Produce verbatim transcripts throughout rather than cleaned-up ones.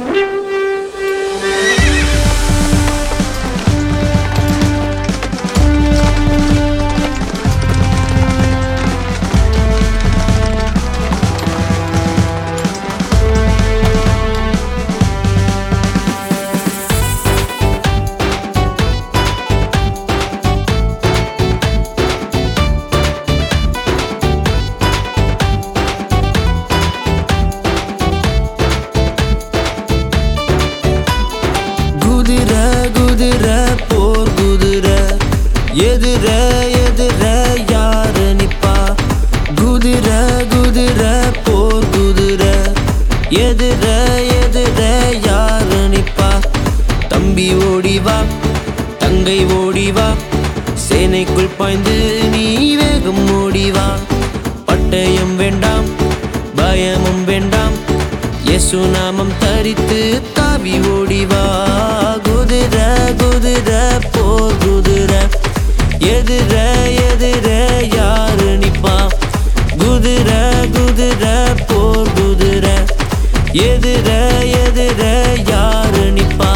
எதிர எதிர யாரு நிப்பா? குதிர குதிர போர் குதிர எதிர எதிர யாரு நிப்பா? தம்பி ஓடிவா, தங்கை ஓடிவா, சேனைக்குள் பாய்ந்து நீ வேகம் ஓடிவா. பட்டயம் வேண்டாம், பயமும் வேண்டாம், இயேசு நாமம் தரித்து தாவி ஓடிவா. குதிர குதிர போர் குதிர எதிர எதிர யாரு நிப்பா? குதிர குதிர போர் குதிர எதிர எதிர யாரு நிப்பா?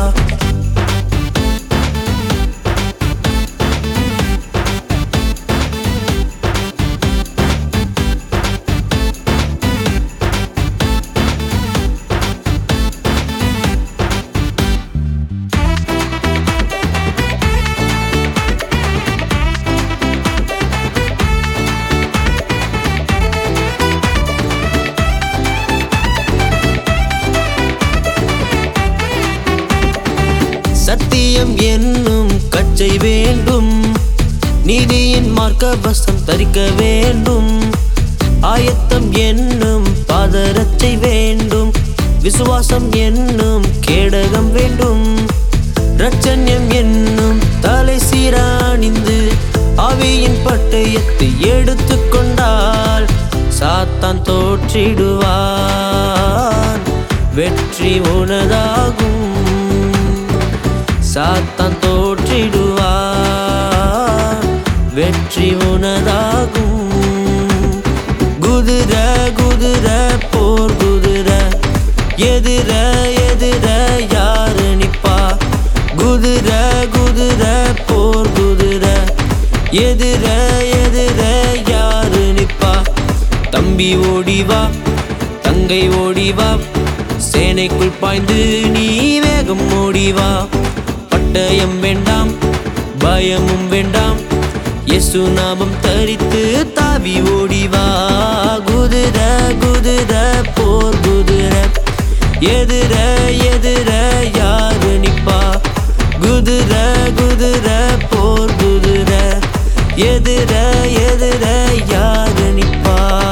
சத்தியம் என்னும் கச்சை வேண்டும், நீதியின் மார்க்கவசம் தரிக்க வேண்டும். ஆயத்தம் என்னும் பாதரட்சை வேண்டும், விசுவாசம் என்னும் கேடகம் வேண்டும். இரட்சண்யம் என்னும் தலை சீராணிந்து ஆவியின் பட்டயத்தை எடுத்து கொண்டால் சாத்தான் தோற்றிடுவான், வெற்றி உனதாகும். சாத்தான் தோற்றிடுவார், வெற்றி உனதாகும். குதிர குதிர போர் குதிர எதிர எதிர யாரு நிப்பா? குதிர குதிர போர் குதிர எதிர எதிர யாரு நிப்பா? தம்பி ஓடிவா, தங்கை ஓடிவா, சேனைக்குள் பாய்ந்து நீ வேகம் ஓடிவா. பட்டயம் வேண்டாம், பயமும் வேண்டாம், இயேசு நாமம் தரித்து தாவி ஓடிவா. குதிர குதிர போர் குதிர எதிர எதிர யாரு நிப்பா? குதிர குதிர போர் குதிர எதிர எதிர யாரு நிப்பா?